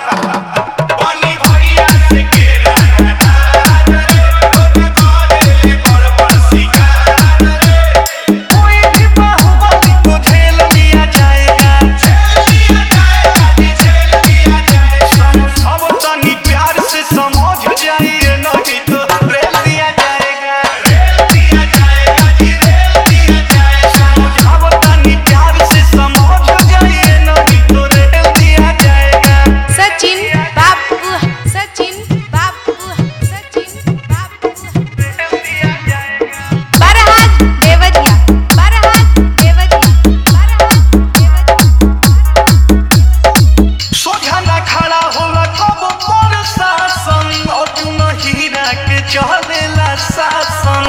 चलेला शासन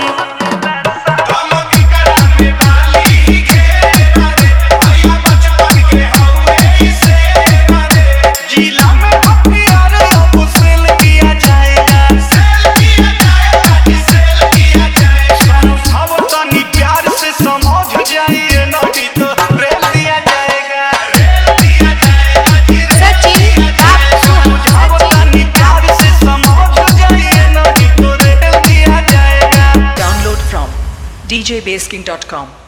जिला में हथियार अब सेल किया जाएगा सावधानी प्यार से समझ जाइए नहीं तो रेल दिया जाएगा सावधानी प्यार से समझ जाइए नहीं तो रेल दिया जाएगा। Download from djbasking.com